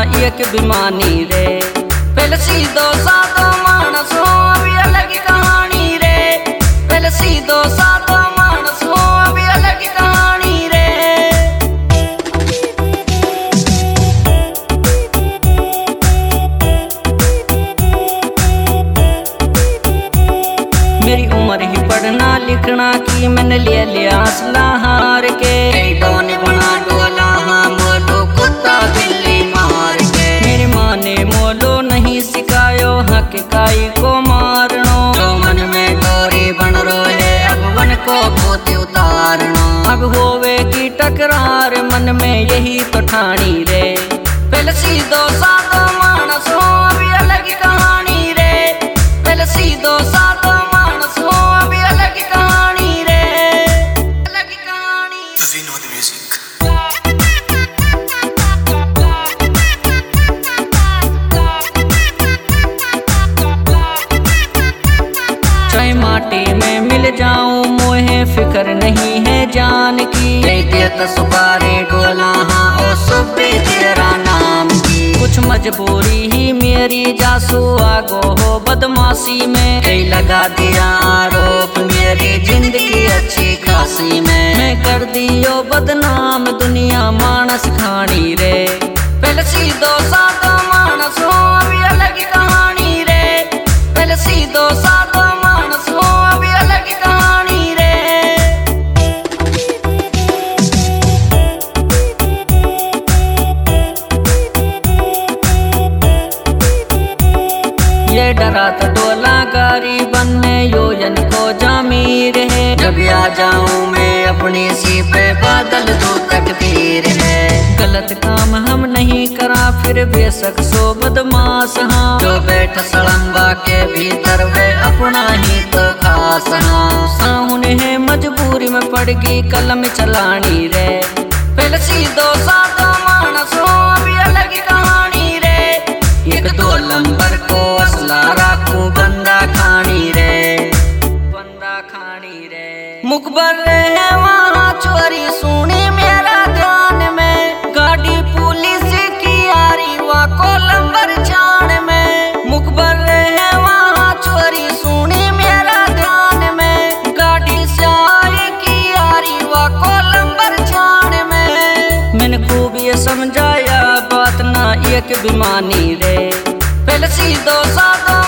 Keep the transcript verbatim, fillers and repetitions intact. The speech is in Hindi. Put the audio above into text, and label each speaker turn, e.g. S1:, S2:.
S1: एक बेमानी रे। पहले सीधो साधो मानस हो अभी अलग कहानी रे। पहले सीधो साधो मानस हो अभी अलग कहानी रे। मेरी उम्र ही पढ़ना लिखना की मैंने ले लिया असला हार के। डोने बना डोला हाँ मोलो कुत्ता बिल्ली मार के। मेरी माँ ने मोलो नहीं सिखायो हक काई को मारनो। जो मन में डोरी बन रोले अब मन को पोते उतारनो। अब होवे की टकरार मन में यही तो ठानी रे। पहले सीधो साधो मानस हो अभी अलग कहानी रे। पहले सीधो साधो मानस हो अभी अलग कहानी रे। अलग कहानी।
S2: Vinod Music.
S1: चाहे माटी में मिल जाऊं मोहे फिक्र नहीं है जान की। तो सुपारी डोला हाँ ओ सुबे तेरा नाम की। कुछ मजबूरी ही मेरी जासू आगो हो बदमाशी में। कई लगा दिया आरोप मेरी जिंदगी अच्छी खासी में। मैं कर दियो बदनाम दुनिया मानस खानी रे। पहले सीधो साधो मानस हो अभी अलग कहानी रे। पहले सीधो साधो मानस हो अभी अलग कहानी रे। ये डरा तो डोला गारी बनने योजन को जामीर है। जब आ जाऊं मैं अपनी सी पे बादल दो तकदीर है। गलत काम हम नहीं करा फिर बेशक सो बदमाश हाँ। जो बैठ सड़म्बा के भीतर वे अपना ही तो खास हाँ। साहुन है मजबूरी में पड़ गई कलम चलानी रे। पहले सीधो साधो मानस हो अभी अलग कहानी रे। एक दो नंबर को असला राखूं बंदा खानी रे। बंदा खानी रे। मुखबर है वहाँ चोरी सुनी मेरा ध्यान में। गाड़ी पुलिस की आरी वा कोलंबर जान में। मुखबर है वहाँ चोरी सुनी मेरा ध्यान में। गाड़ी से आई की आरी वा कोलंबर जान में। मैंने खूब ये समझाया बात ना एक बेमानी रे। पहले सीधो साधो